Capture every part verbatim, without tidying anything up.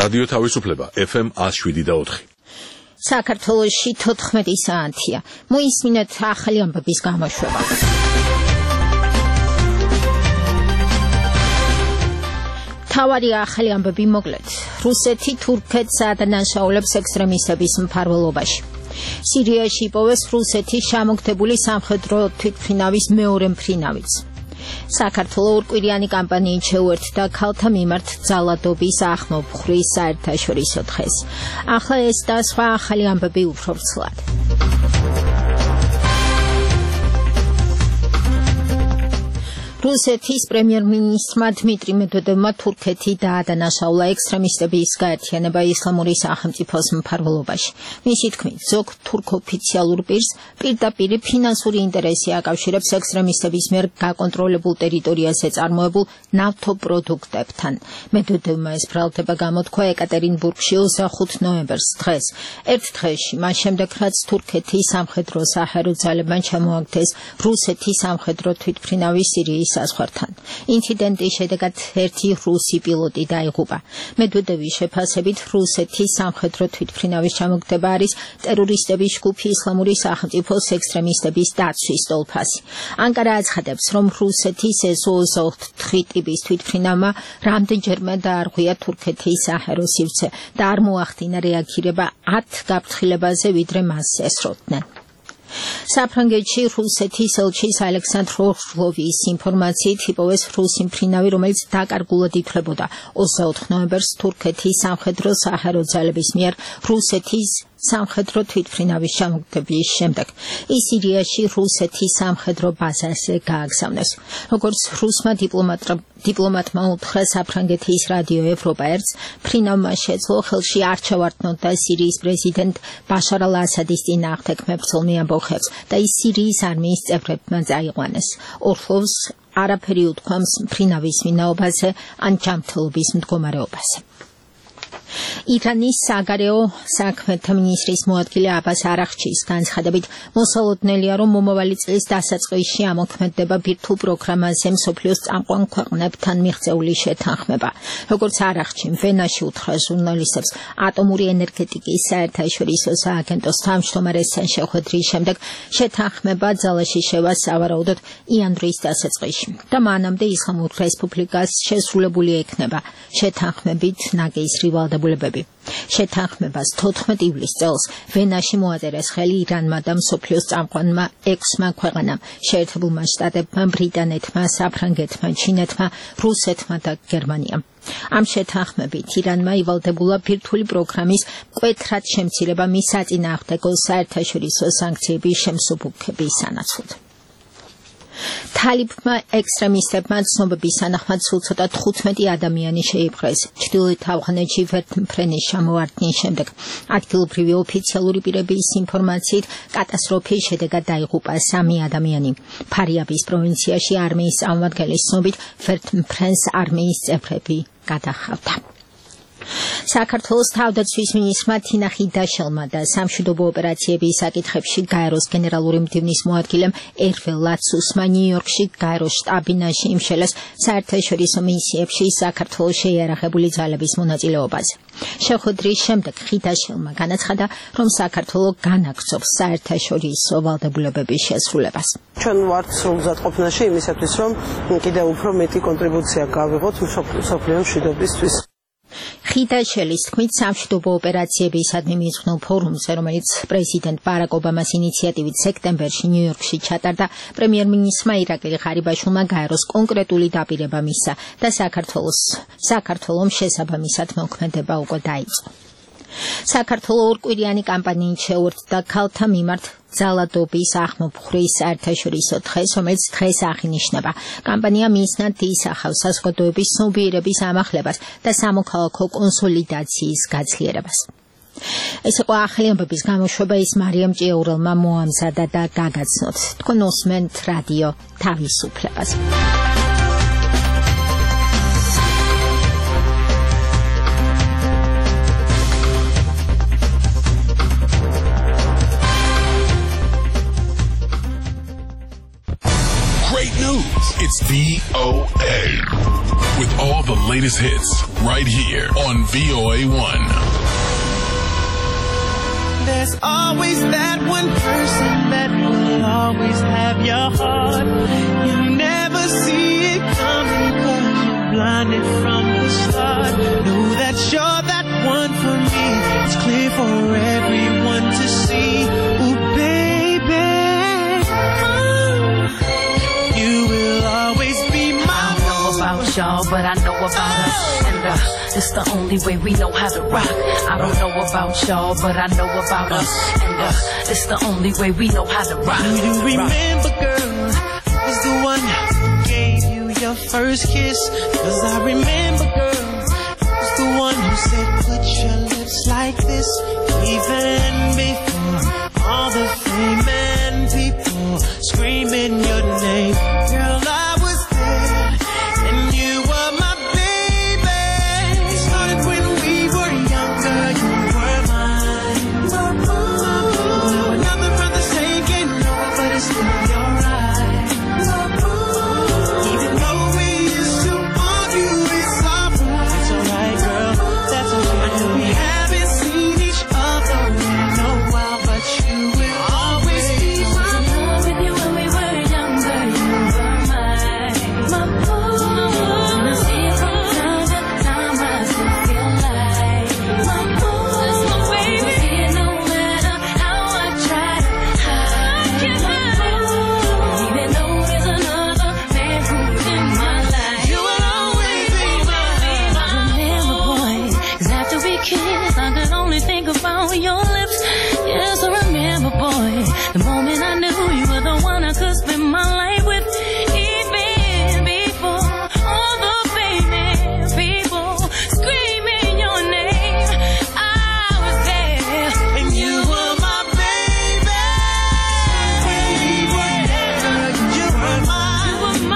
რადიო თავისუფლება ეფ ემ one oh seven და four. საქართველოში თოთხმეტი საათია. მოისმინეთ ახალი ამბების გამოშვება. თავარი ახალი ამბები მოკლედ. რუსეთი თურქეთს ადანაშაულებს ექსტრემისტების მფარველობაში. სირიაში იპოვეს რუსეთის შემოგდებული სამხედრო თვითმფრინავის მეორე მფრინავიც. საქართველოს ორკვირიანი კამპანიით შეუერთდა ქალთა მიმართ ძალადობის ახმობხრის საერთაშორისო დღეს. ახლა ეს და სხვა ახალი ამბები უფრო ვრცლად. რუსეთის პრემიერ-მინისტრმა დმიტრი მედვედევმა თურქეთი დაადანაშაულა ექსტრემისტების გაერთიანება ისლამური სახელმწიფოს მფარველობაში. მისი თქმით, ზოგ თურქ ოფიციალურ პირს პირდაპირ ფინანსური ინტერესი აკავშირებს ექსტრემისტების მიერ გაკონტროლებულ ტერიტორიაზე წარმოებულ ნავთობპროდუქტებთან. მედვედევმა ეს ბრალდება გამოთქვა ეკატერინბურგში ოცდახუთი ნოემბერს დღეს. ერთ დღეში, მას შემდეგ რაც თურქეთის სამხედრო საჰაერო ძალებმა ჩამოაგდეს რუსეთის სამხედრო თვითმფრინავის სირიის საზღვართან. ინციდენტის შედეგად ერთი რუსი პილოტი დაიღუპა. მედვედევის შეფასებით რუსეთის სამხედრო თვითმფრინავის ჩამოგდება არის ტერორისტების ჯგუფი ისლამური სახელმწიფოს ექსტრემისტების დაცვის ტოლფასი. ანკარა აცხადებს, რომ რუსეთის ეს ოცდაოთხი ტიპის თვითმფრინავმა რამდენჯერმე დაარღვია თურქეთის საჰაერო სივრცე და არ მოახდინა რეაგირება ათ გაფრთხილებაზე, ვიდრე მას ესროდნენ. საფრანგეთში რუსეთის ელჩის ალექსანდრ ორლოვის ინფორმაციით იპოვეს რუსი მფრინავი, რომელიც დაკარგულად ითვლებოდა ოცდაოთხ ნოემბერს თურქეთის სამხედრო საჰაერო ძალების მიერ რუსეთის სამხედრო თვითმფრინავის ჩამოგდების შემდეგ. ის სირიაში რუსეთის სამხედრო ბაზაზე გააგზავნეს. როგორც რუსმა დიპლომატმა უთხრა საფრანგეთის რადიო ევროპა ერთს, მფრინავმა შეძლო ხელში არ ჩავარდნოდა სირიის პრეზიდენტ ბაშარ ალ-ასადის წინააღმდეგ მებრძოლ ამბოხებს და ის სირიის არმიის წევრებმა წაიყვანეს. ორლოვს არაფერი უთქვამს მფრინავის ვინაობაზე ან ჯანმრთელობის მდგომარეობაზე. ირანის საგარეო საქმეთა მინისტრის მოადგილე აბას არაღჩის განცხადებით, მოსალოდნელია, რომ მომავალი წლის დასაწყისში ამოქმედდება ბირთვულ პროგრამაზე მსოფლიოს წამყვან ქვეყნებთან მიღწეული შეთანხმება. როგორც არაღჩი ვენაში უთხრა ჟურნალისტებს, ატომური ენერგეტიკის საერთაშორისო სააგენტოს თავმჯდომარესთან შეხვედრის შემდეგ შეთანხმება ძალაში შევა სავარაუდოდ იანვრის დასაწყისში და მანამდე ისლამურ რესპუბლიკას შესრულებული ექნება შეთანხმებით ნაკისრი ვალდებულებები. შეთანხმებას თოთხმეტ ივლისს წელს ვენაში მოაწერეს ხელი ირანმა და მსოფლიოს წამყვანმა ექვსმა ქვეყანამ, შეერთებულმა შტატებმა, ბრიტანეთმა, საფრანგეთმა, ჩინეთმა, რუსეთმა და გერმანიამ. ამ შეთანხმებით ირანმა ივალდებულა ბირთვული პროგრამის მკვეთრად შემცირება მის საწინააღმდეგო საერთაშორისო სანქციების შემსუბუქების სანაცვლოდ. თალიბმა ექსტრემისტებმა ცნობების თანახმად სულ ცოტა თხუთმეტი ადამიანი შეიპყრეს ჩრდილოეთ ავღანეთში ვერტმფრენის ჩამოვარდნის შემდეგ. ადგილობრივი ოფიციალური პირების ინფორმაციით კატასტროფის შედეგად დაიღუპა სამი ადამიანი. ფარიაბის პროვინციაში არმიის წარმომადგენლის ცნობით ვერტმფრენს არმიის წევრები გადახავდა. საქართველოს თავდაცვის მინისტრმა თინა ხიდაშელმა და სამშვიდობო ოპერაციების საკითხებში გაეროს გენერალური მდივნის მოადგილემ ერვე ლაცუსმა ნიუ-იორკში გაეროს შტაბ-ბინაში იმშელეს საერთაშორისო მისიებში საქართველოს შეიარაღებული ძალების მონაწილეობაზე. შეხვედრის შემდეგ ხიდაშელმა განაცხადა, რომ საქართველო განაგრძობს საერთაშორისო ვალდებულებების შესრულებას. ჩვენ ვართ სრულზადყოფნაში იმისათვის, რომ კიდევ უფრო მეტი კონტრიბუცია გავიღოთ მსოფლიო მშვიდობისთვის. ხიდაშელის თქმით, სამშვიდობო ოპერაციებისადმი მიძღვნილ ფორუმზე, რომელიც პრეზიდენტ ბარაკ ობამას ინიციატივით სექტემბერში ნიუ-იორკში ჩატარდა, პრემიერ-მინისტრმა ირაკლი ღარიბაშვილმა გაეროს კონკრეტული დაპირება მისცა და საქართველოს საქართველოს შესაბამისად მოქმედება უკვე დაიწყო. საქართველოს ორკვირიანი კამპანიით შეუერთდა ქალთა მიმართ ძალადობის ახმობხრის საერთაშორისო დღეს, რომელიც დღეს აღინიშნება. კამპანია მიზნად ისახავს საზოგადოების ცნობიერების ამახლებას და სამოქალაქო კონსოლიდაციის გაძლიერებას. ეს იყო ახალი ამბების გამოშვება, ის მარიამ ჭიაურელმა მოამზადა და გაგაცნოთ. თქვენ უსმენთ რადიო თავისუფლებას. great news. It's V O A. With all the latest hits right here on V O A one. There's always that one person that will always have your heart. You never see it coming cause you're blinded from the start. Know that you're that one for me. It's clear for everyone to see. Ooh, baby, oh, you will always be my. I don't know about y'all, but I know about us. And uh, it's the only way we know how to rock. I don't know about y'all, but I know about us. And uh, it's the only way we know how to rock. Do you remember, girl, who was the one who gave you your first kiss? Cause I remember, girl, who was the one who said, put your lips like this. Even before all the fame and people screaming your name. Girl, I was there, and you were my baby. It started when we were younger, you were mine. Another brother saying ain't no, but it's still your right. Even though we used to argue, it's alright. It's alright, girl, that's okay. I know we haven't seen each other in a while, but you will always be mine. With you when we were younger, you were mine. My boo. I see it from time to time, I still feel like my boo. My baby, no matter how I try to hide, I can't hide. Even though there's another man who's in my life, You will always be mine. I remember, boy, 'cause after we kissed, I could only think about your lips. Yes, I remember, boy, the moment I knew you were the one I could spend my life with. Even before all the famous people screaming your name, I was there. And you were my baby. When we were younger, you were mine. You were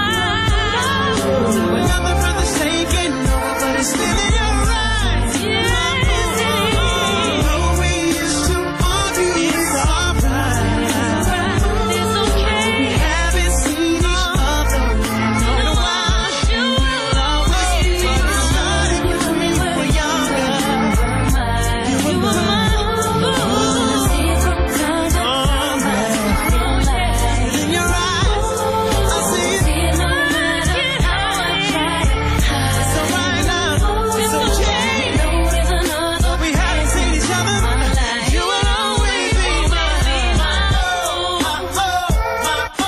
mine. Another brother saying ain't no, but it's still in your right. Yes, it is. Though we used to argue, it's alright. It's okay. We haven't seen each other in a while. You will always be mine. It started when we were younger. You were mine. See it from time to time, I still feel like In your eyes, I see it. it no matter how I try to hide. It's alright now. It's okay. Know there's another We haven't seen each other. You will always be mine. My oh, my oh,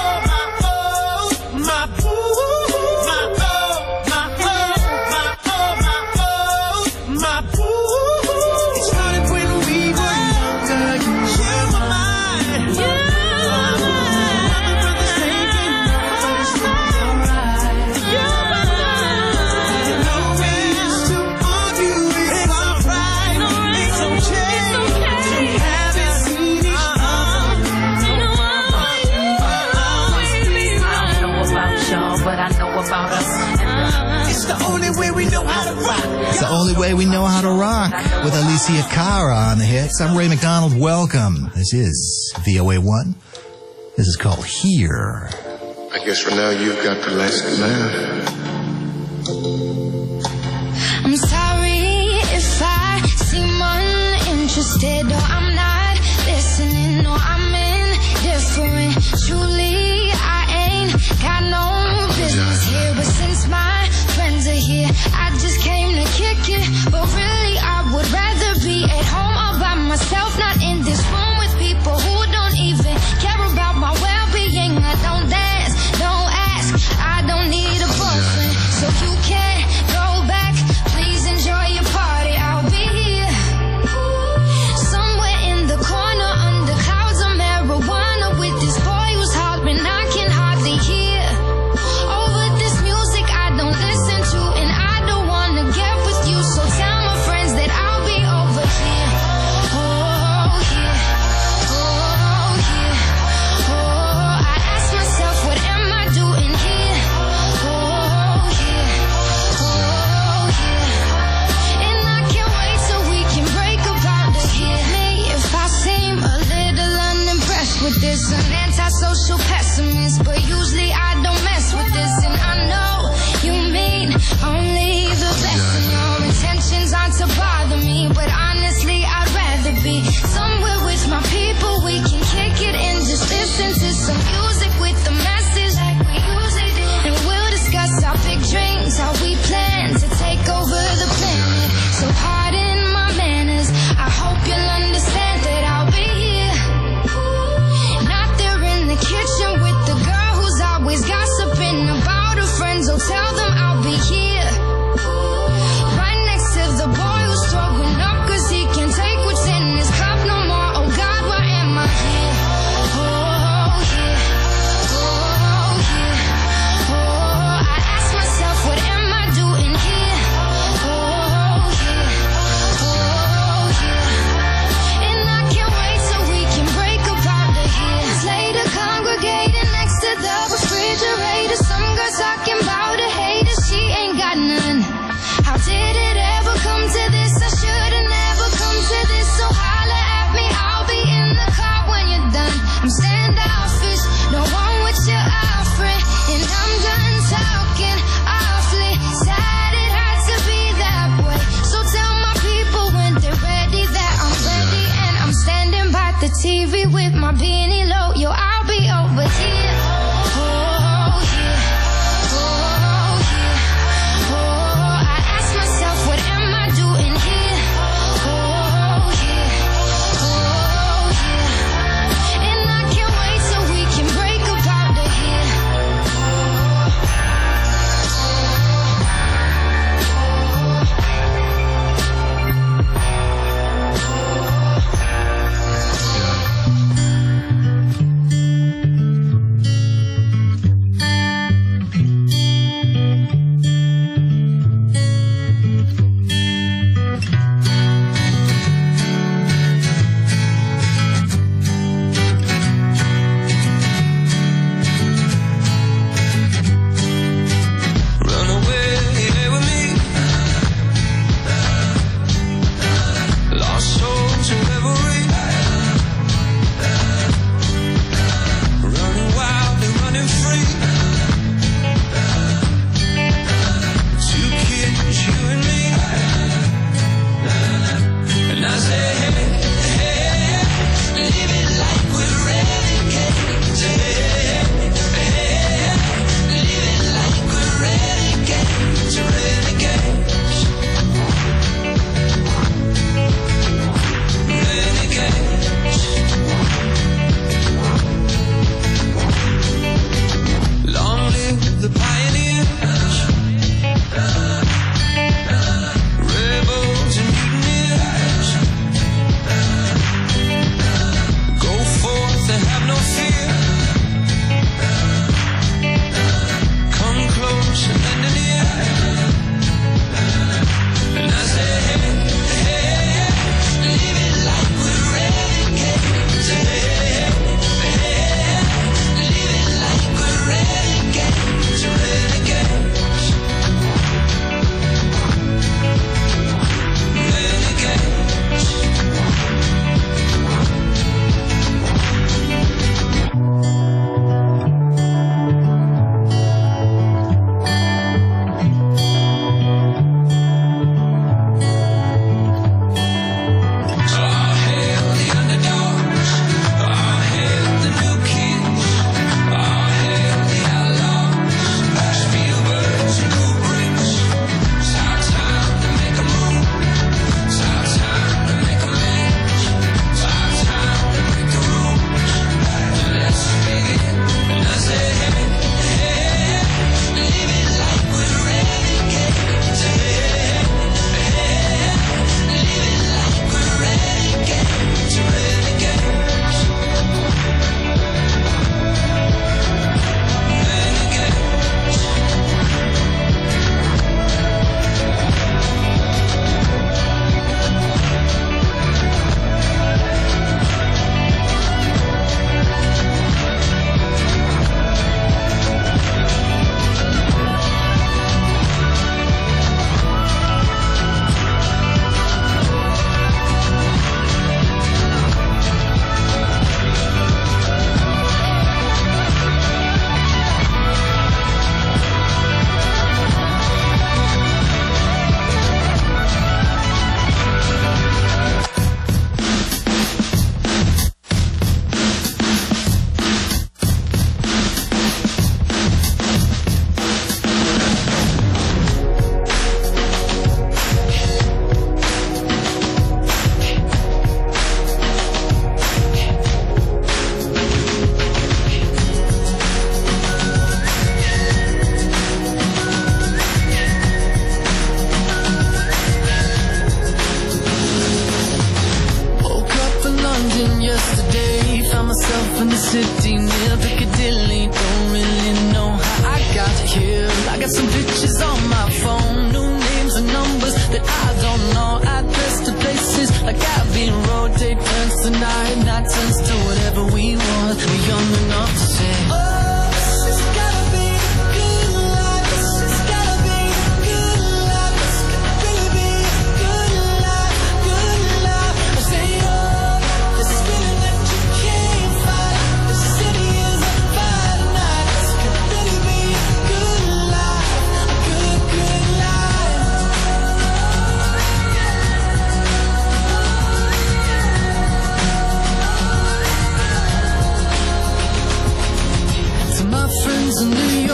my boo. My oh, my oh, my oh, my boo. It started when we were younger. You were mine. Another brother saying ain't no, but it's still alright. You know we used to argue, it's alright. It's okay. We haven't seen each I don't know about y'all, but I know about us. other. It's the only way we know how to rock. It's the only way we know how to rock. With Alicia Cara on the hits, I'm Ray McDonald. Welcome. This is V O A one. This is called Here. I guess for now you've got the last laugh. I'm sorry if I seem uninterested or I'm not listening or I'm indifferent. Truly, I ain't got no business here, but since my friends are here, I just came to kick it. But really, I would rather be at home all by myself, not in this room with people who don't even care about my well-being. I don't dance, don't ask, I don't need a boyfriend, so you can't go back. Please enjoy your party. I'll be here somewhere in the corner under clouds of marijuana with this boy who's hollering I can hardly hear. Over this music I don't listen to, and I don't wanna get with you, so tell my friends that I'll be over here. Oh, here.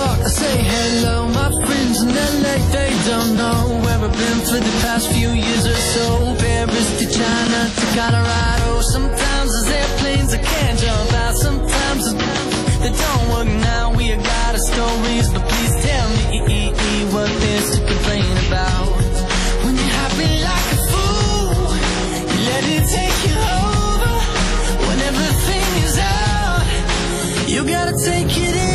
York, I say hello. My friends in L A, they don't know where I've been for the past few years or so. Paris to China to Colorado. Sometimes there's airplanes I can't jump out. Sometimes they don't work now. We got our stories, but please tell me what there's to complain about. When you're happy like a fool, you let it take you over. When everything is out, you gotta take it in.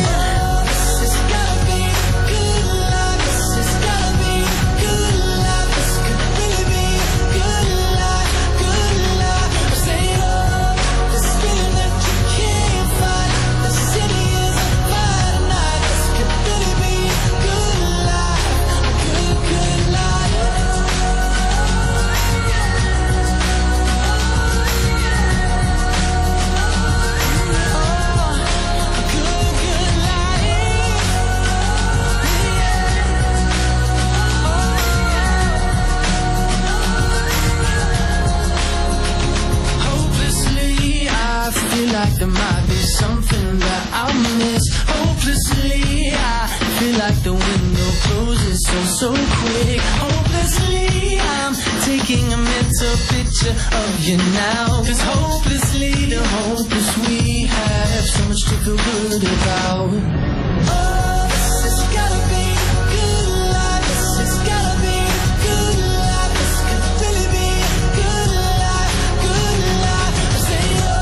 Like there might be something that I miss. Hopelessly, I feel like the window closes so, so quick. Hopelessly, I'm taking a mental picture of you now. Cause hopelessly, the hopeless we have so much to feel good about. Oh, this has gotta be a good life. This has gotta be a good life. This could really be a good life, good life. I say, oh,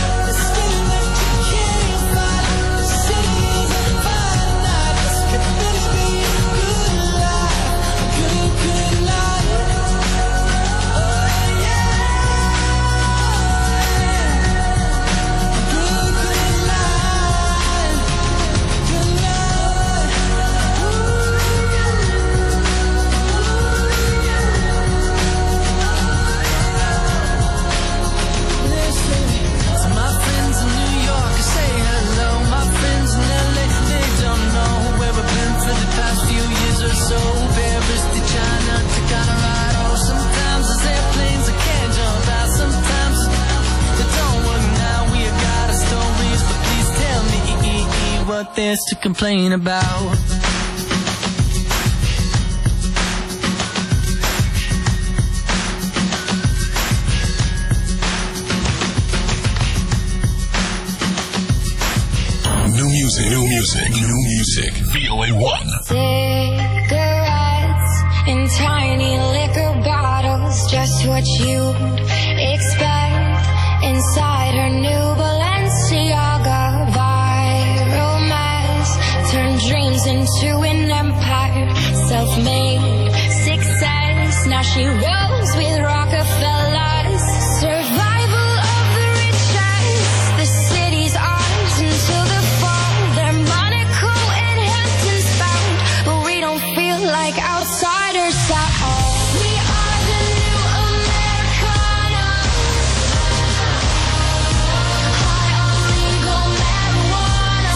what there's to complain about. New music, new music, new music. V O A one. Cigarettes in tiny liquor bottles, just what you'd expect inside her new Balenciaga. Dreams into an empire, self-made success. Now she rolls with Rockefellers. Survival of the richest. The city's ours until the fall. They're Monaco and Hamptons bound, but we don't feel like outsiders at all. We are the new Americana. High on legal marijuana.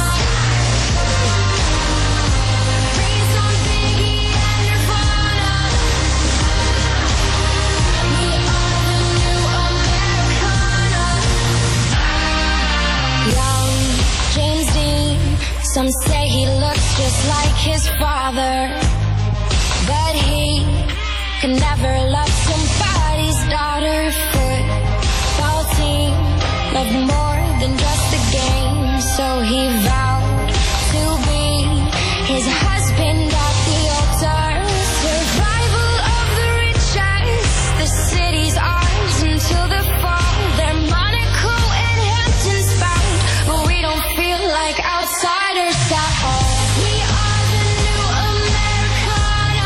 Some say he looks just like his father, but he could never love somebody's daughter. Football team loved more than just the game, so he vowed to be his husband at the altar. Survival of the richest. The city's ours until the fall. They're Monaco and Hamptons bound, but we don't feel like outsiders at all. We are the new Americana.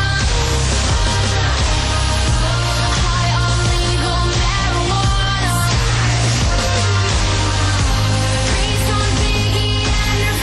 High on legal marijuana. Raised on Biggie and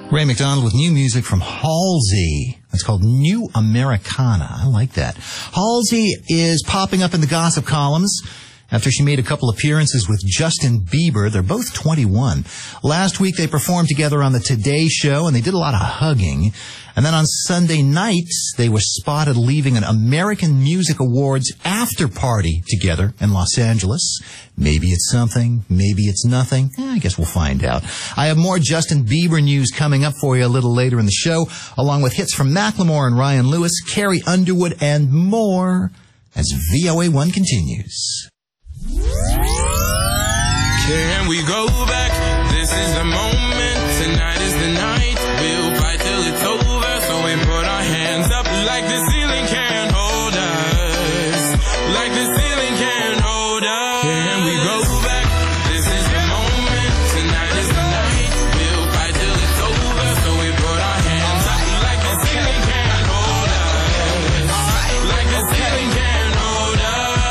Ray McDonald with new music from Halsey. It's called New Americana. I like that. Halsey is popping up in the gossip columns after she made a couple appearances with Justin Bieber. They're both twenty-one. Last week they performed together on the Today Show, and they did a lot of hugging. And then on Sunday night, they were spotted leaving an American Music Awards after party together in Los Angeles. Maybe it's something, maybe it's nothing. Eh, I guess we'll find out. I have more Justin Bieber news coming up for you a little later in the show, along with hits from Macklemore and Ryan Lewis, Carrie Underwood, and more as V O A one continues. Can we go back? This is the moment. Tonight is the night. We'll fight till it's over. So we put our hands up like the ceiling can't hold us. Like the ceiling can't hold us. Can we go back? This is the moment. Tonight is the night. We'll fight till it's over. So we put our hands up like the ceiling can't hold us. Like the ceiling can't hold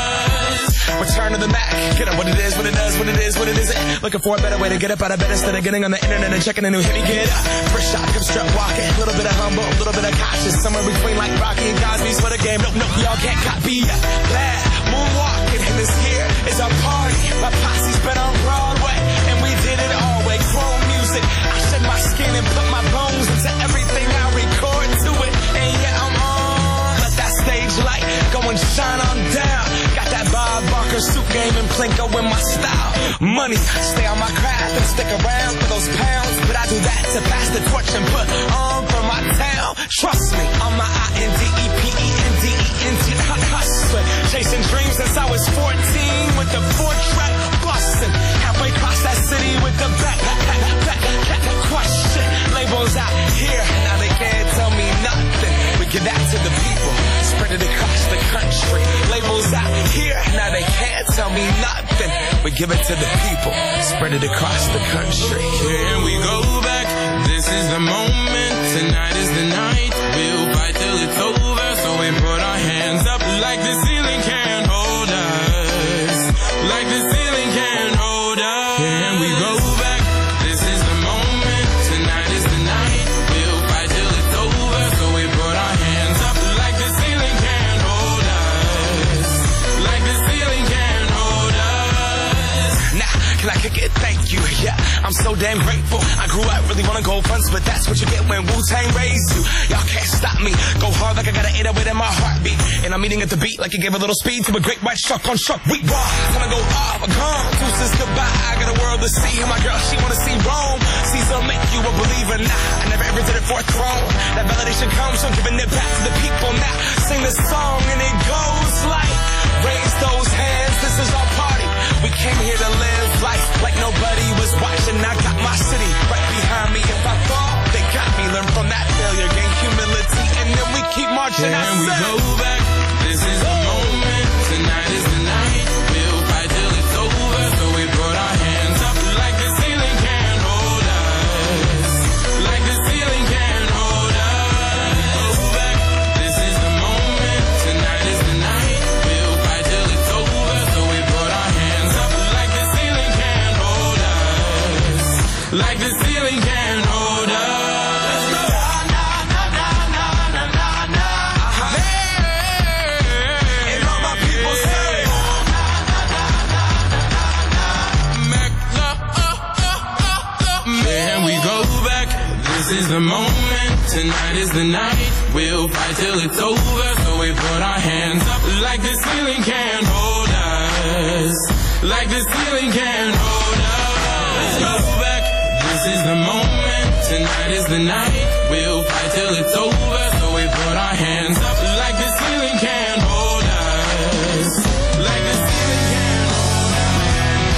us. Return to the Mac. Get up what it is, what it does, what it is, what it isn't. Looking for a better way to get up out of bed instead of getting on the internet and checking a new hit. Me get up. First shot, come strut walking. A little bit of humble, a little bit of cautious. Somewhere between like Rocky and Cosby's for the game. Nope, nope, y'all can't copy ya. Glad moonwalking, and this here is our party. My posse's been on Broadway, and we did it all way. Chrome music. I shed my skin and put my bones into everything I record to it. And yeah, I'm on. Let that stage light go and shine on down. Got that Bob Barker suit game and Plinko in my style. Money, stay on my craft and stick around for those pounds. But I do that to pass the torch and put on for my town. Trust me, I'm my I N D E P E N D E N T hustler. Chasing dreams since I was fourteen with the four-track bustin'. Halfway across that city with the back, back, back, back, question. Labels out here, now they can't tell me nothing. We give that to the people, spread it across the country. Labels out here, now they can't tell me nothing. We give it to the people, spread it across the country. Can we go back? This is the moment. Tonight is the night. We'll fight till it's over. So we put our hands up like the ceiling can't hold us. Like the ceiling can't hold us. Can we go back? This is the moment. Tonight is the night. We'll fight till it's over. So we put our hands up like the ceiling can't hold us. Like the ceiling can't hold us. Now, can I kick it? Thank you. Yeah, I'm so damn grateful. I grew up really wanna go fronts, but that's what you get when Wu-Tang raised you. Y'all can't stop me. Go hard like I got an eight oh eight in my heartbeat. And I'm eating at the beat like it gave a little speed to a great white shark on shark. We raw. Gonna go off, gone. Deuces goodbye. I got a world to see. And my girl, she wanna see Rome. Caesar make you a believer. Nah, I never ever did it for a throne. That validation comes from giving it back to the people. Now sing this song and it goes like, raise those hands. This is our party. We came here to live life like nobody was watching. I got my city right behind me. If I fall, they got me. Learn from that failure, gain humility, and then we keep marching. Can we go back? This is the moment. Tonight is the night. We'll fight till it's over. So we put our hands up like the ceiling can't hold us. Like the ceiling can't hold us. Go back. This is the moment. Tonight is the night. We'll fight till it's over. So we put our hands up like the ceiling can't hold us. Like the ceiling can't hold us. This is the moment, tonight is the night. We'll fight till it's over. So we put our hands up like the ceiling can't hold us. Like the ceiling can't hold us. Let's go back. This is the moment, tonight is the night. We'll fight till it's over. So we put our hands up like the ceiling can't hold us. Like the ceiling can't hold us.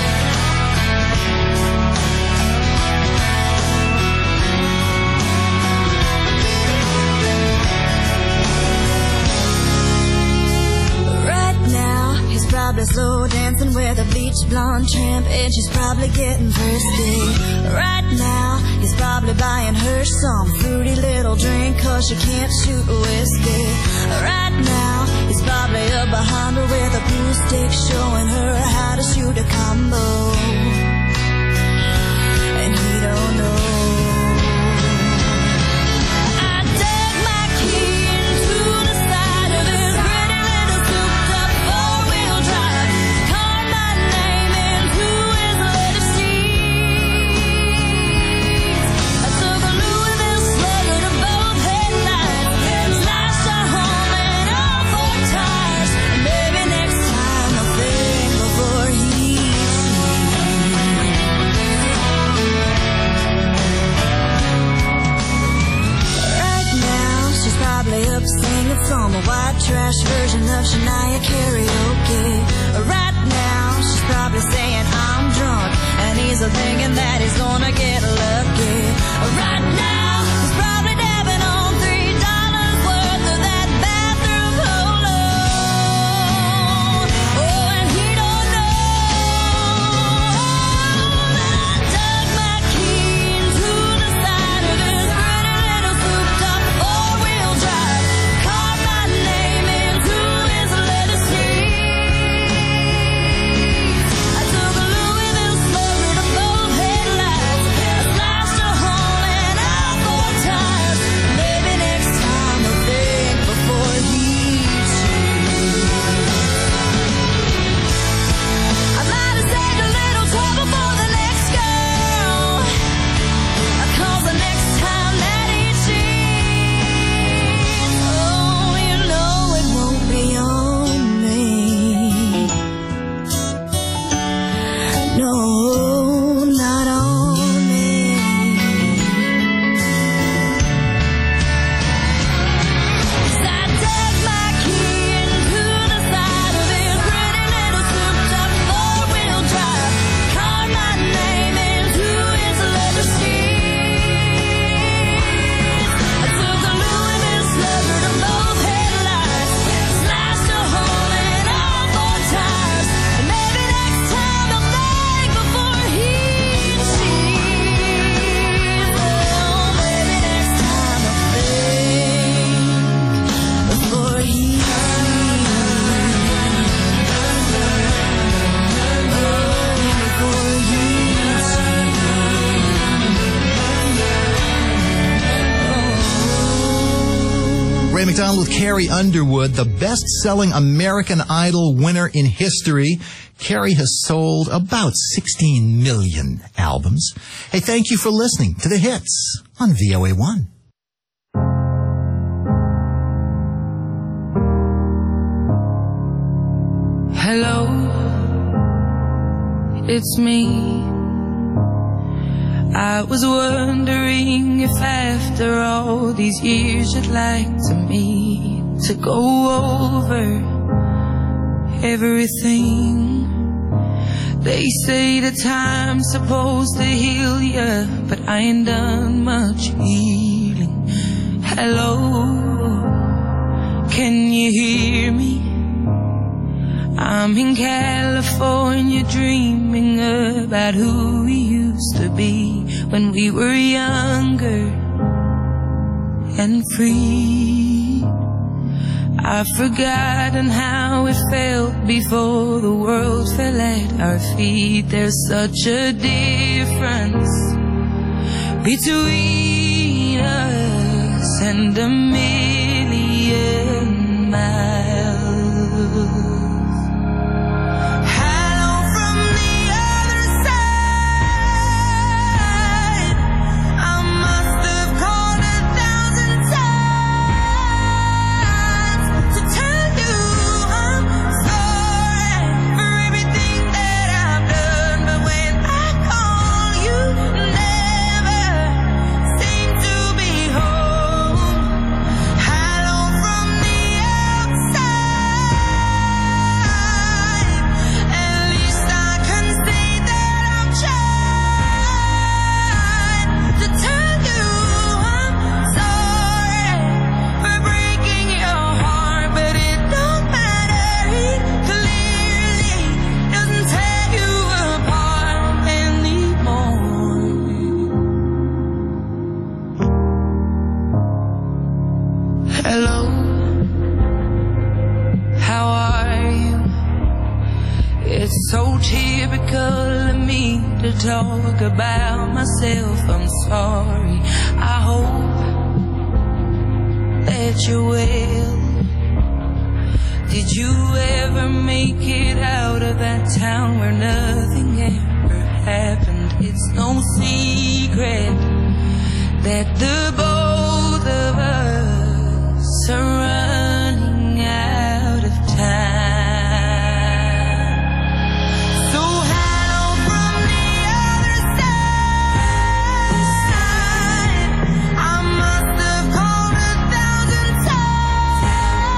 Probably slow dancing with a beach blonde tramp, and she's probably getting thirsty. Right now, he's probably buying her some fruity little drink, cause she can't shoot whiskey. Right now, he's probably up behind her with a blue stick, showing her how to shoot a combo. And he don't know. some white trash version of Shania karaoke. Right now, she's probably saying I'm drunk, and he's thinking that he's gonna get lucky. Right now, he's probably dabbing on three dollars worth of that bathroom polo. Oh, and he don't know that I dug my key into the side of his pretty little souped-up four-wheel drive, carved my name into his leather seats. I took a Louisville slugger to both headlights, I slashed a hole in all four tires. Maybe next time I'll think before he cheats. I might have saved a little trouble for the next girl, 'cause the next time that he cheats, oh, you know it won't be on me. No, not on me. 'Cause I dug my key into the side of his pretty little souped-up four-wheel drive, carved my name into his leather seats. I took a Louisville slugger to both headlights, slashed a hole in all four tires. And maybe next time I'll think before he cheats. Oh, maybe next time I'll think before he Ray McDonald with Carrie Underwood, the best-selling American Idol winner in history. Carrie has sold about sixteen million albums. Hey, thank you for listening to The Hits on V O A one. Hello, it's me. I was wondering if after all these years you'd like to meet to go over everything. They say the time's supposed to heal ya, but I ain't done much healing. Hello, can you hear me? I'm in California dreaming about who we used to be when we were younger and free. I've forgotten how it felt before the world fell at our feet. There's such a difference between us and a million miles. Talk about myself, I'm sorry. I hope that you're well. Did you ever make it out of that town where nothing ever happened? It's no secret that the both of us are running out of time. I must have called a thousand times.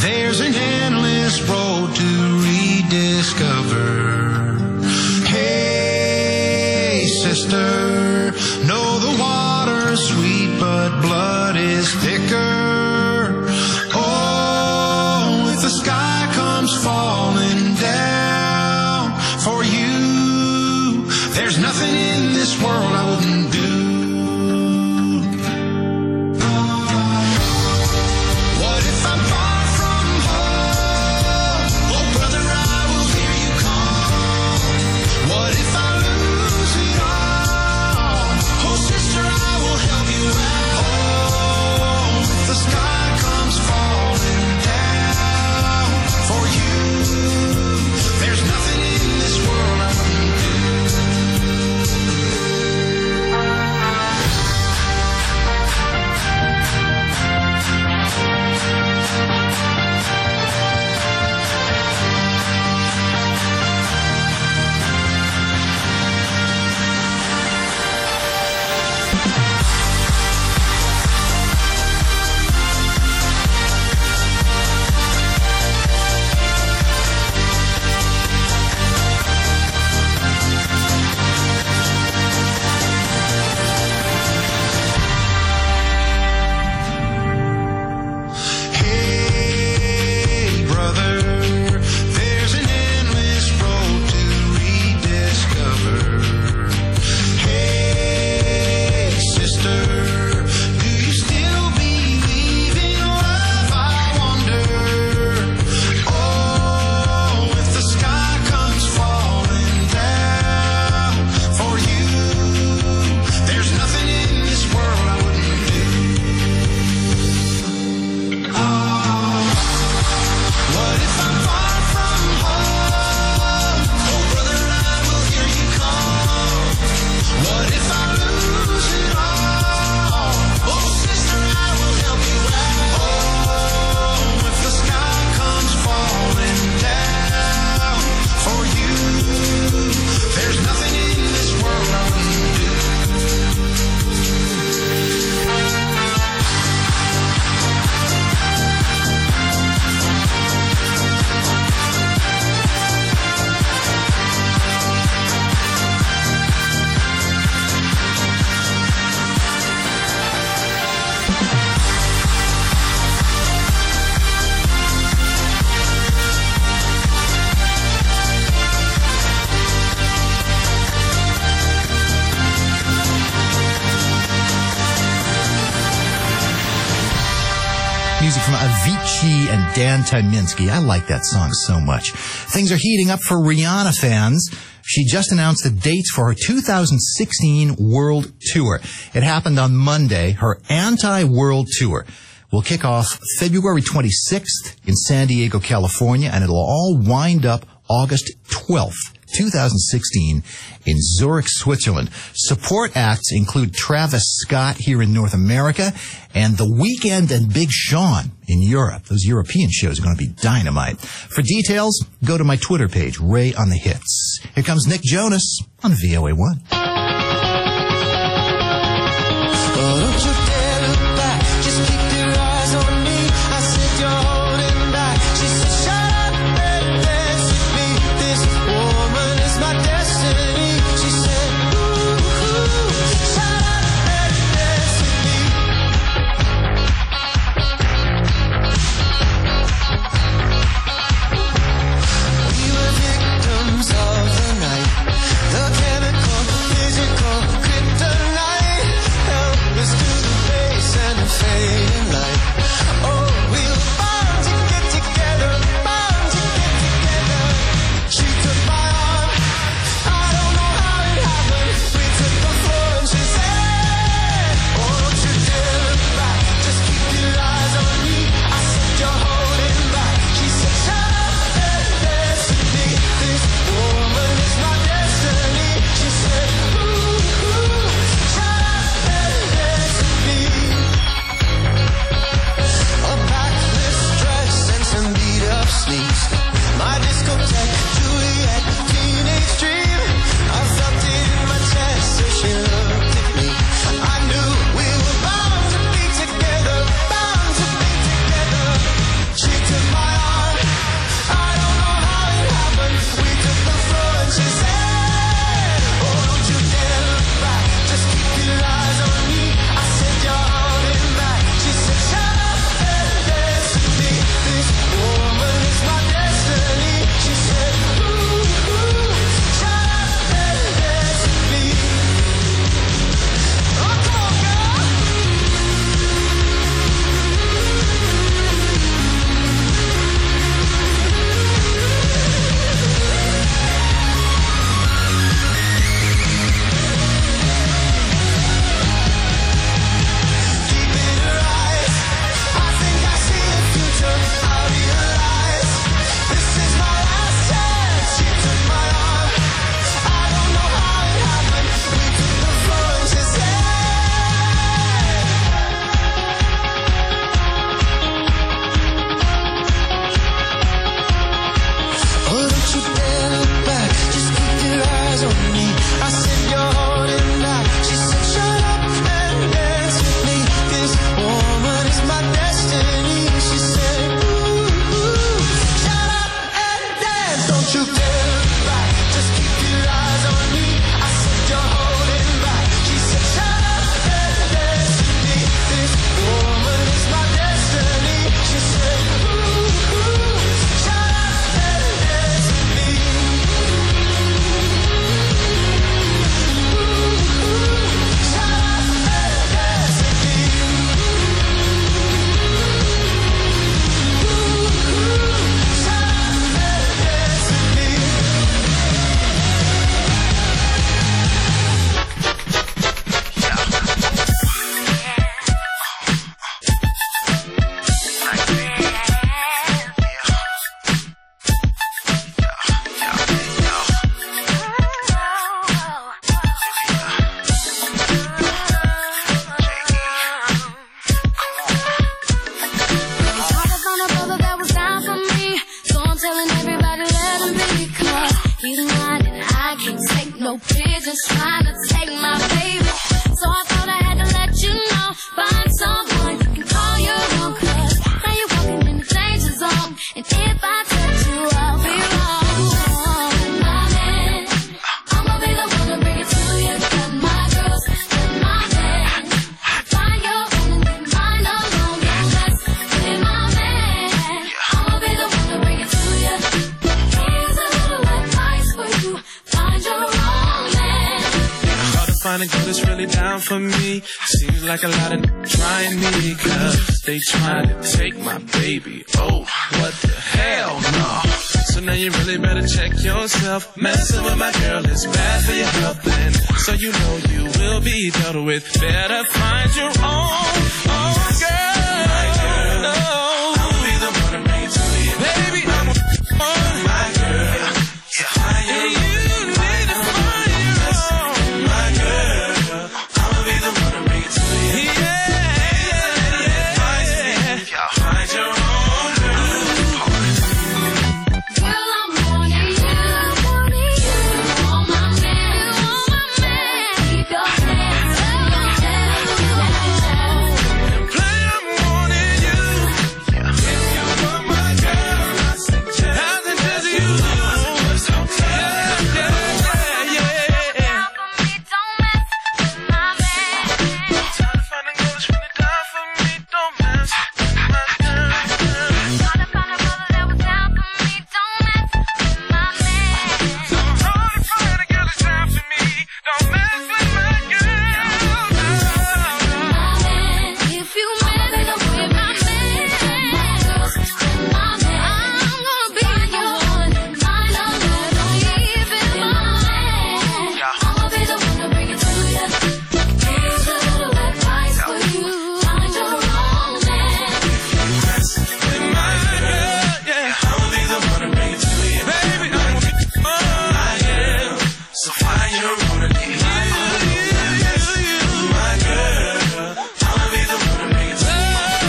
There's an endless road to rediscover. Hey, sister, know the water's sweet, but blood is thicker. Oh, if the sky comes falling down for you, there's nothing in this world I wouldn't do. From Avicii and Dan Tyminski. I like that song so much. Things are heating up for Rihanna fans. She just announced the dates for her two thousand sixteen World Tour. It happened on Monday. Her anti-World Tour will kick off February twenty-sixth in San Diego, California, and it'll all wind up August twelfth, two thousand sixteen in Zurich, Switzerland. Support acts include Travis Scott here in North America and The Weeknd and Big Sean in Europe. Those European shows are going to be dynamite. For details, go to my Twitter page, Ray on the Hits. Here comes Nick Jonas on V O A one. She took my so big, just trying to take my baby. So I thought I had to let you know, find someone you can call your own, 'cause now you're walking in the danger zone, and if I touch you, I'll be wrong. My man, I'ma be the one to bring it to you. Got my girls, got my man. Find your own and leave mine alone. Yeah, that's be my man. I'ma be the one to bring it to you. Here's a little advice for you. Find your own man. Hard to find a girl that's really down for me. Seems like a lot of trying me, 'cause they trying to take my baby. Oh, what the hell, no. So now you really better check yourself. Messing with my girl is bad for your health, and so you know you will be dealt with. Better find your own, own girl. My girl, no. I'll be the one to bring it to you. Baby, I'm a on my girl. Yeah, find your own. You need to find your own. My girl, I'll be the one to bring it to you. Yeah, yeah, yeah, yeah. Find your own girl. Girl, I'm wanting you, wanting you. On my man, on my man. Keep your hands up, Play, I'm wanting you. If you want my girl, I suggest I suggest you. Yeah, yeah, yeah, yeah. don't mess with my man. Time to find a girl that's really down for me. Don't mess with my girl. Trying to find a brother that was down for me. Don't mess with my man. So hard to find a girl that's down for me. Don't mess with my girl. If you mess with my man, my man, I'm gonna be your one. Mine alone, don't even my man. I'ma be the one to bring it to you. Here's a little advice for you. Find your own man. Mess with my girl, yeah. I'll be the one to bring it to you. Baby, I'm gonna be my girl. So find your own and leave my my girl. I'll be the one to bring it to you.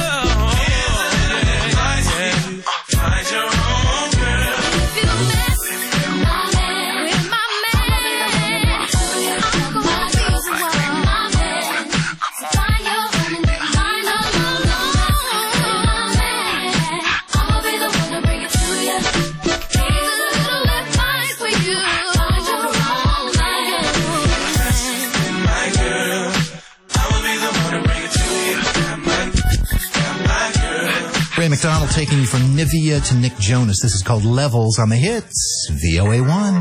Find your own girl. If you mess with my man, with my man, I'm gonna be the one, my man. Find your own and leave mine alone, my man. I'ma be the one to bring it to you. Here's a little advice for you. Find your own man. My girl, I'll be the one to bring it to you. My, my girl. Ray McDonald taking you from Nivea to Nick Jonas. This is called Levels on the Hits, V O A one.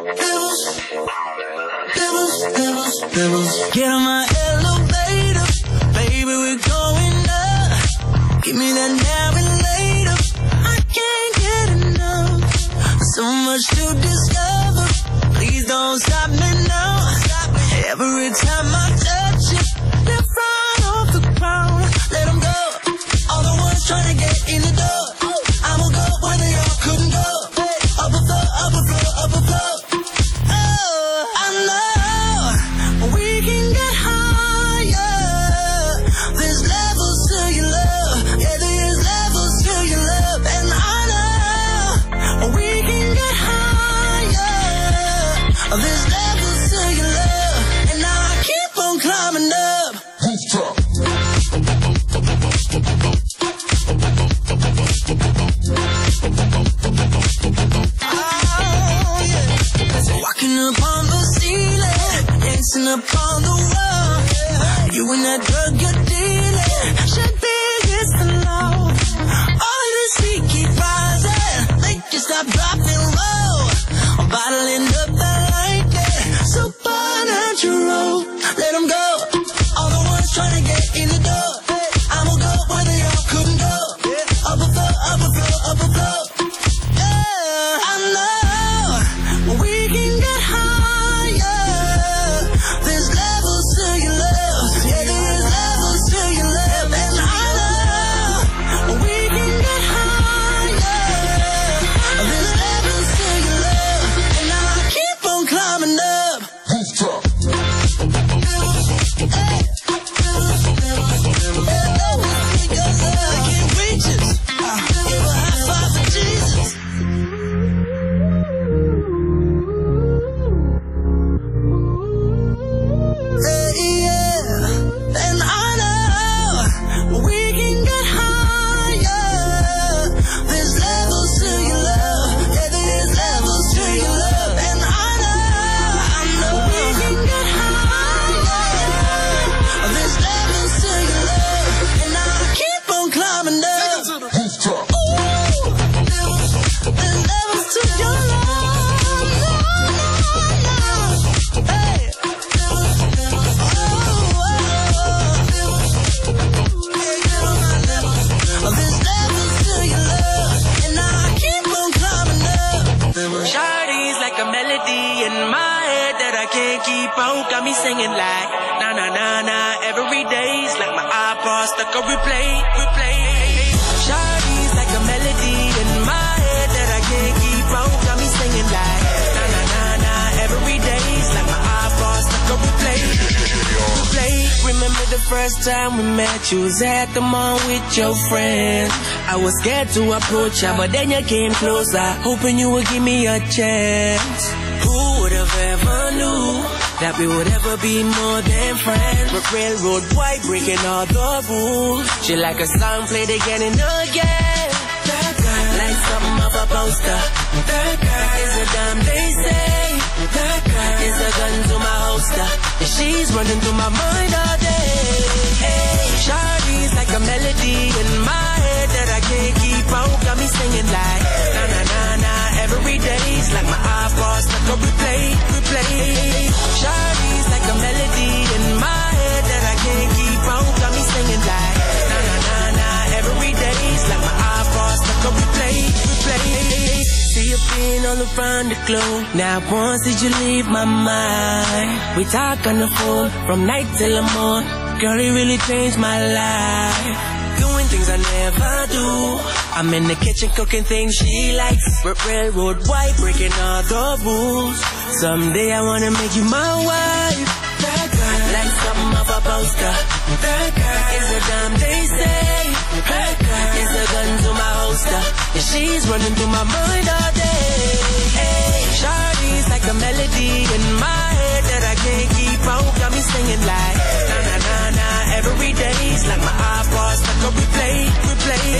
Get on my elevator, baby, we're going up. Give me that now and later. I can't get enough. So much to discover. Please don't stop me now. Every time I touch you, left right off the ground. Let 'em go. All the ones trying to get in the door. I will go where they all couldn't go. Up above, up above, up above. Oh, I know we can get higher. There's levels to your love. Yeah, there's levels to your love. And I know we can get higher. There's levels to your love. And now I keep on climbing up. Oh, yeah. Walking upon the ceiling, dancing upon the wall. You and that drug you're dealing should be against the law. All of this heat keep rising, make you stop, dropping low. I'm bottling up that light, yeah. Supernatural, let 'em go. All the ones trying to get in the door. I'ma go where they all couldn't go. Up above, up above, up above. Yeah, I know we can get higher. There's levels to your love. Yeah, there's levels on, got me singing like na na na na. Every day's like my iPod stuck on replay, replay. Shawty's like a melody in my head that I can't keep on, got me singing like na na na na. Every day's like my iPod stuck on replay, replay. Remember the first time we met, you was at the mall with your friends. I was scared to approach ya, but then you came closer, hoping you would give me a chance. Who would have ever knew that we would ever be more than friends? We're railroad white, breaking all the rules. She like a song played again and again. That girl, like something of a poster. That girl is a damn they say. That girl is a gun to my holster, and she's running through my mind all day. Hey, Shawty's like a melody in my head that I can't keep on, got me singing like na na na na. Every day's like my iPod stuck on replay, replay. Shawty's like a melody in my head that I can't keep on, got me singing like na na na na. Every day's like my iPod stuck on replay, replay. See you being all around the globe. Now once did you leave my mind? We talk on the phone from night till the morning. Girl, it really changed my life. Doing things I never do. I'm in the kitchen cooking things she likes. We're railroad white, breaking all the rules. Someday I wanna make you my wife. That girl, like something of a poster. That girl is a damn they say. That girl is a gun to my holster, and she's running through my mind all day. Hey, Shawty's like a melody in my head that I can't keep on, got me singing like na na na na. Every day's like my iPod stuck on replay, replay.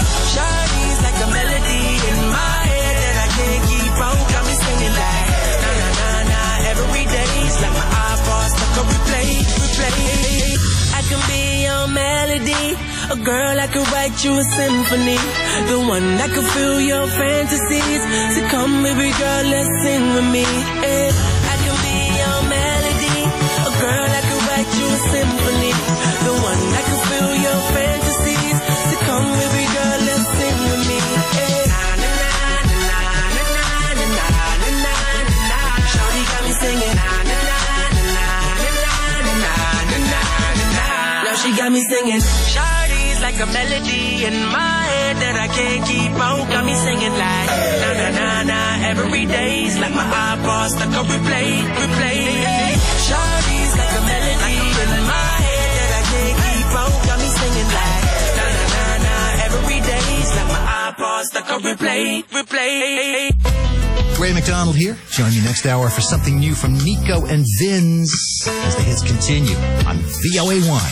Shawty's like a melody in my head that I can't keep on, got me singing like na na na na. Every day's like my iPod stuck on replay, replay. I can be your melody, a girl I could write you a symphony, the one that could fill your fantasies. So come baby girl, let's sing with me. Yeah. I can be your melody, a girl I could write you a symphony, the one that could fill your fantasies. So come baby girl, let's sing with me. Yeah. Na na na na na na na na na na. Shawty got me singing na na na na na na na na na. Now she got me singing. Shawty's like a melody in my head that I can't keep on, got me singing like na na na na. Every day's like my iPod stuck on replay, replay. Shawty's like a melody in my head that I can't keep on, got me singing like na na na na. Every day's like my iPod stuck on replay, replay. Ray McDonald here. Join me next hour for something new from Nico and Vinz as the hits continue on V O A one.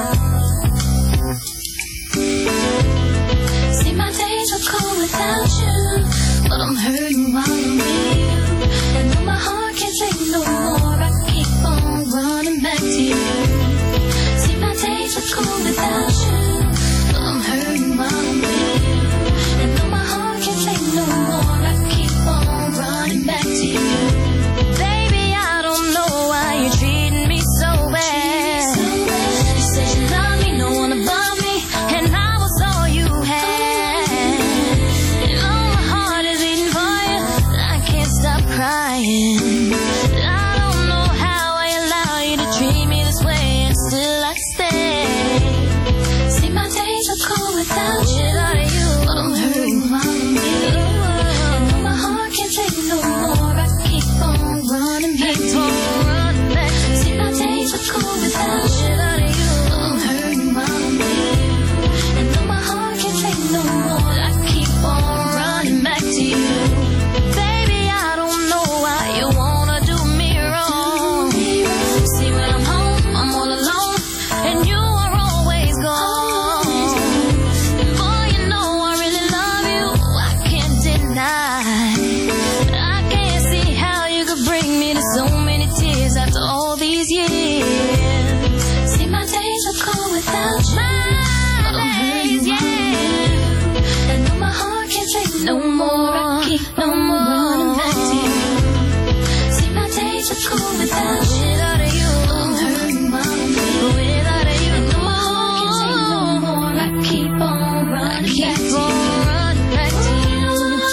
See, my days are cold without you, but I'm hurting while I'm with you. And though my heart can't take no more, I keep on running back to you. See, my days are cold without you, but I'm hurting while I'm with you. And though my heart can't take no more, I keep on running back to you. Baby, I don't know why you're treating me so bad. You said you love me, no one above me, and I was all you had. And oh, my heart is beating for you, I can't stop crying. I don't know how I allow you to treat me this way, and still I stay. See, my days are cold without you, but I'm hurting while I'm with you. And though my heart can't take no more, I keep on running back to you. See, my days are cold without you, but I'm hurting while I'm with you. And though my heart can't take no more, I keep on running back to you. Baby, I don't know why you wanna do me wrong. See, when I'm home, I'm all alone, and you are always gone. And boy, you know I really love you, I can't deny. I can't see how you could bring me to so many tears after all these years. See, my days are cold without you, but I'm hurting while I'm with you. And though my heart can't take no more, I keep on running back to you. See, my days are cold without you, but I'm hurting while I'm with you. And though my heart can't take no more, I keep on running back to you.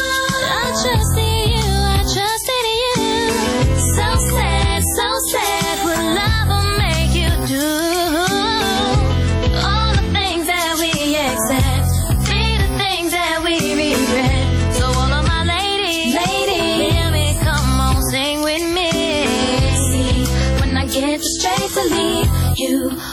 I trust in you, I trust in you. So sad, so sad.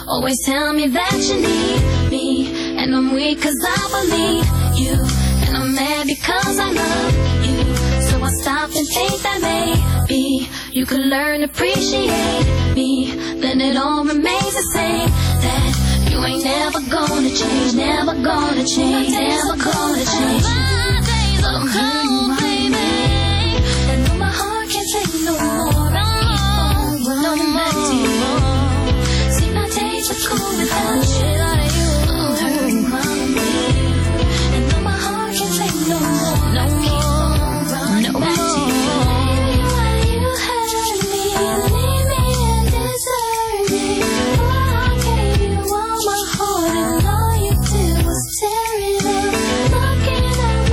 Always tell me that you need me, and I'm weak cause I believe you, and I'm mad because I love you. So I stop and think that maybe you could learn to appreciate me. Then it all remains the same, that you ain't never gonna change, never gonna change, never gonna change. My days are cold, baby, and though my heart can't take no more, I keep on running back to you. See, my days are cold without you. I'm hurting my way, and though my heart can't take no more, I keep on running back to you. Why you hurt me, leave me and desert me? Oh, I gave you all my heart, and all you did was tear it up, knocking out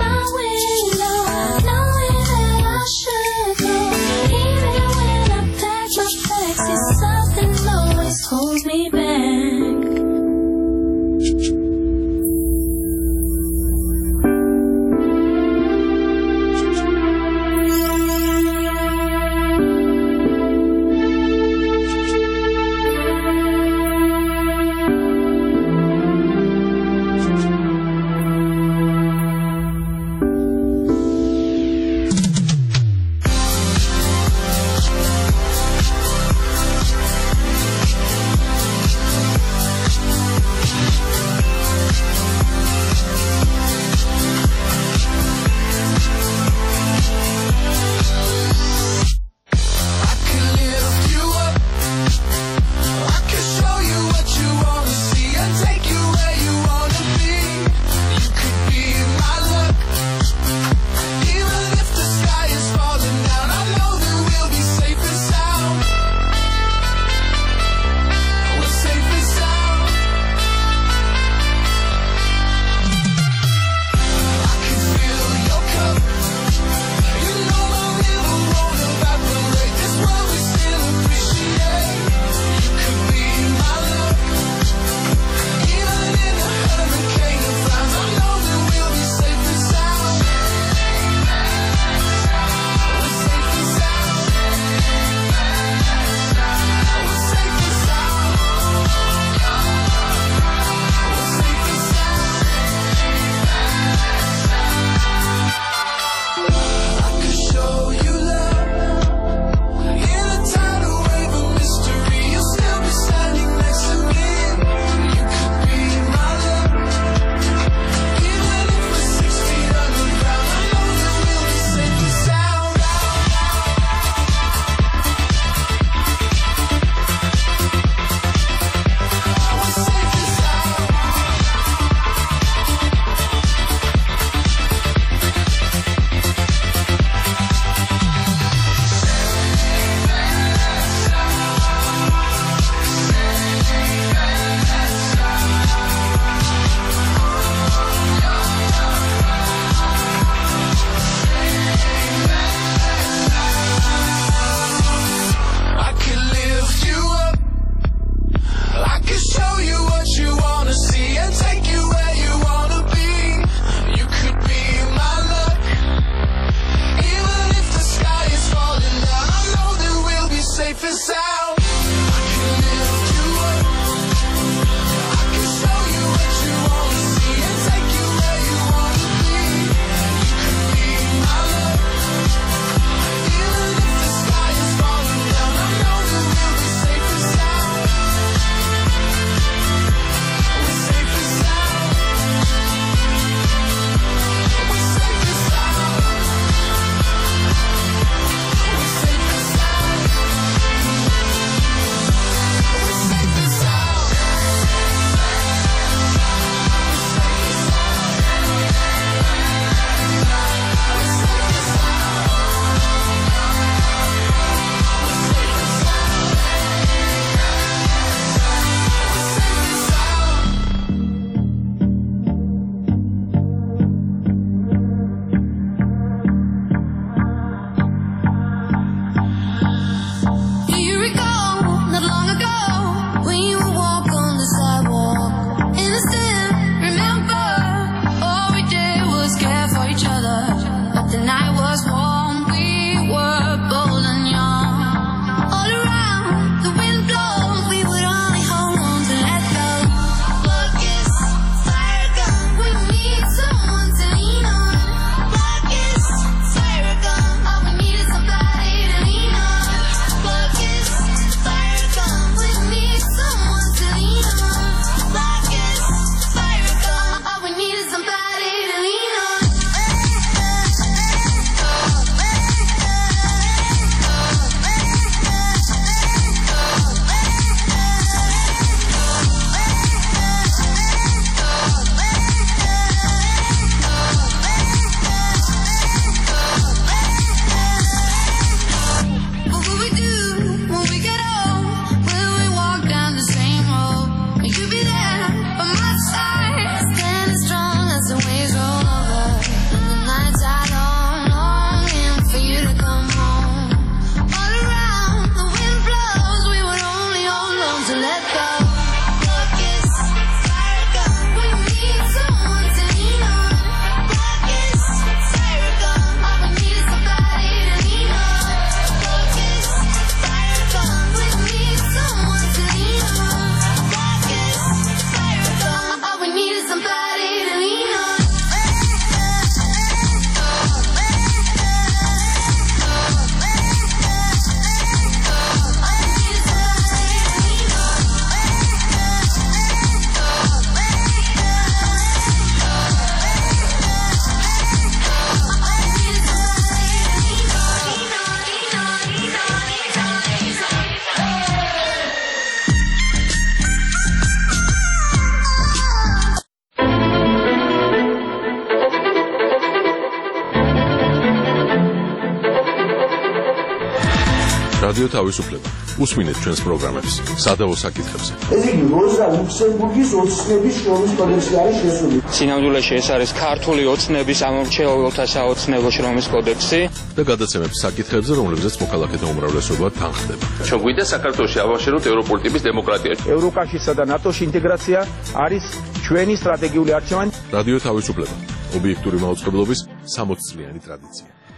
რადიო თავისუფლება. უსმინეთ ჩვენს პროგრამებს სადავო საკითხებზე. ესე იგი, როზა ლუქსემბურგის ოცნების შრომის კოდექსი არის შესული. სინამდვილეში ეს არის ქართული ოცნების ამომრჩეველთა საოცნებო შრომის კოდექსი და გადაცემებს საკითხებზე, რომლებზეც მოქალაქეთა უმრავლესობა თანხდება. ჩვენ გვინდა საქართველოში ავაშენოთ ევროპული ტიპის დემოკრატია. ევროკავშირსა და ნატოში ინტეგრაცია არის ჩვენი სტრატეგიული არჩევანი. რადიო თავისუფლება. ობიექტური მაუწყებლობის სამოცწლიანი ტრადიცია.